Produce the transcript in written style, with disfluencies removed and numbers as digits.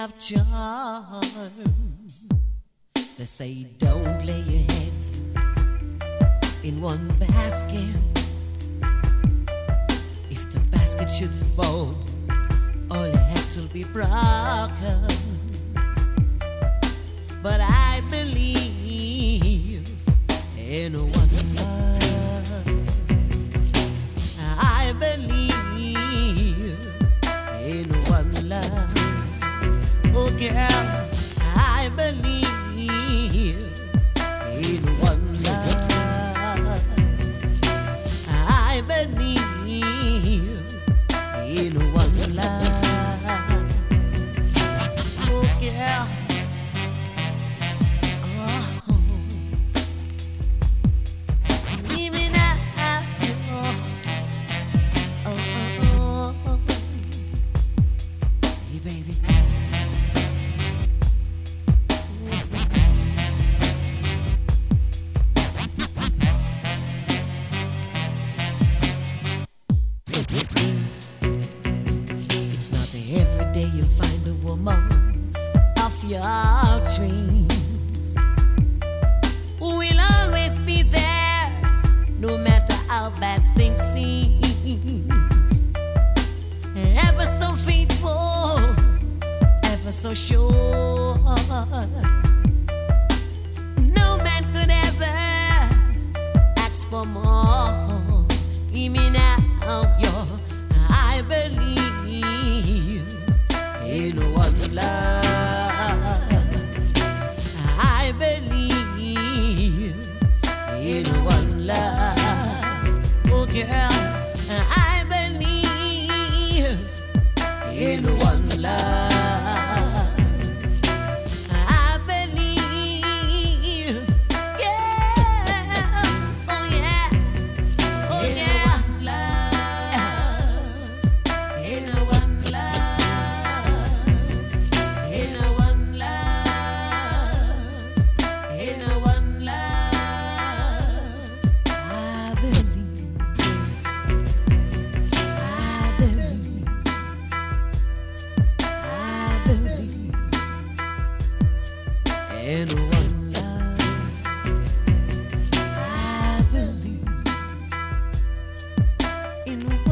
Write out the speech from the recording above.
have charm. They say don't lay your heads in one basket. If the basket should fall, all your heads will be broken. But I believe in one love. I believe in one love. Oh girl, I believe in one love. I believe in one love. Oh girl. It's not every day you'll find a woman of your dreams who will always be there, no matter how bad things seem. Ever so faithful, ever so sure. No man could ever ask for more. Hear me now, yo. I believe in one love. I believe in one love. Oh girl, I believe in one love. I believe, yeah, oh yeah, oh yeah. In one love, in one love, in one love. I believe, I believe, I believe in one love. I believe in